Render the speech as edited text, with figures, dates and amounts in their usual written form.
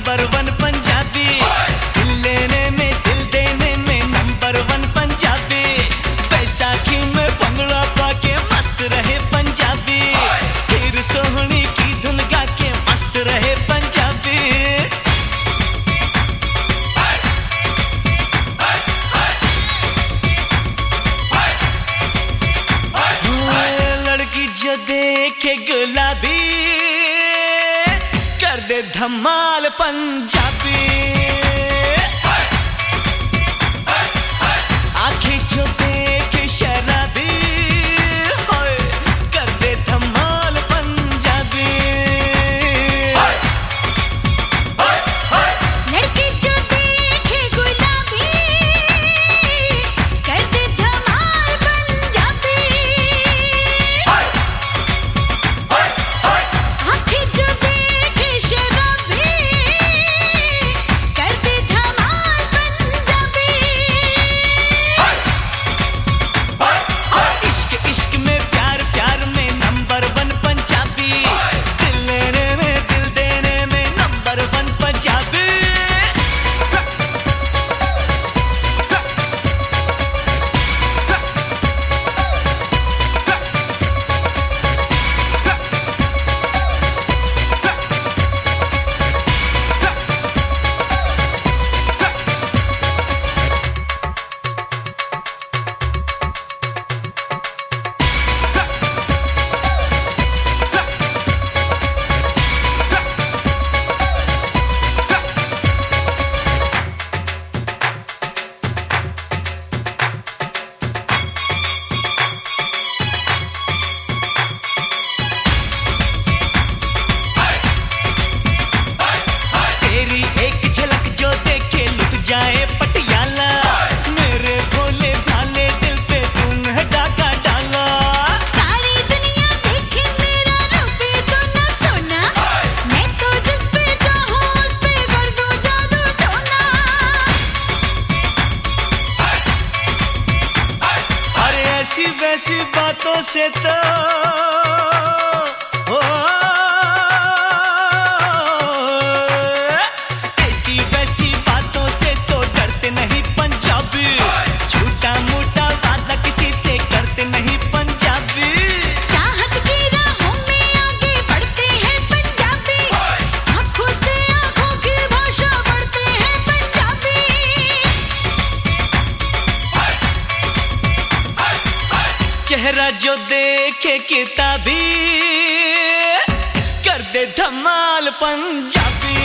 Number one Punjabi, दिल लेने में दिल देने में नंबर वन पंजाबी, बैसाखी में भंगड़ा पाके मस्त रहे पंजाबी, फिर सोहनी की धुन गा के मस्त रहे पंजाबी। लड़की जो देखे गुलाबी कर दे धमाल पंजाबी, आंखें जो देखे शराबी कर दे धमाल पंजाबी। लड़की जो देखे गुलाबी कर दे धमाल पंजाबी, आंखें जो देखे शराबी कर दे धमाल पंजाबी। इश्क इश्क में प्यार प्यार में नंबर वन पंजाबी, दिल लेने में दिल देने में नंबर वन पंजाबी। तेरी एक झलक जो देखे लुट जाए पटियाला, मेरे भोले भाले दिल पे तूने डाका डाला। सारी दुनिया देखे मेरा रूप सोना सोना, मैं तो जिस पे चाहूं उस पे कर दूं जादू टोना। अरे ऐसी वैसी बातों से तो ऐसी वैसी बातों से तो डरते नहीं पंजाबी, झूठा मूठा वादा किसी से करते नहीं पंजाबी। चाहत की राहों में आगे बढ़ते हैं पंजाबी, आंखों से आंखों की भाषा बढ़ते हैं पंजाबी। चेहरा जो देखे किताबी कर दे धमाल पंजाबी।